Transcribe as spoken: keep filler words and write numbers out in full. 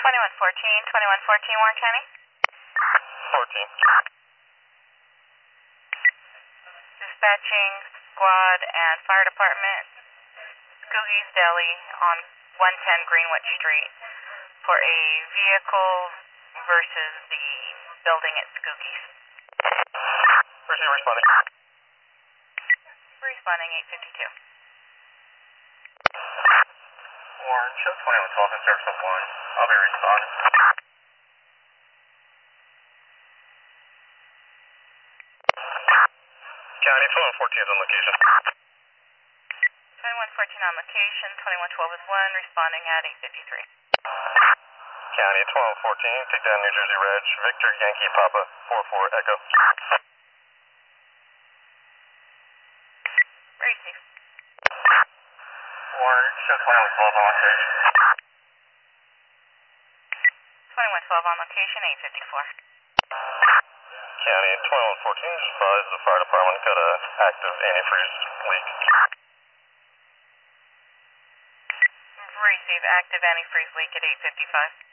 twenty-one fourteen, twenty-one fourteen, Warren County. fourteen. Dispatching squad and fire department, Skoogie's Deli on one ten Greenwich Street for a vehicle versus the building at Skoogie's. Where's he responding? Responding eight fifty-two. Warren, show twenty-one twelve in service of one. I'll be responding. County, twenty-one fourteen is on location. twenty-one fourteen on location, twenty-one twelve is one, responding at eight fifty-three. County, twenty-one fourteen, take down New Jersey Reg, Victor Yankee Papa, four four Echo. Receive. Warren, show twenty-one twelve on location. twenty-one twelve on location, eight fifty-four. County, twenty-one fourteen, just advise the fire department got a active antifreeze leak. Receive active antifreeze leak at eight fifty-five.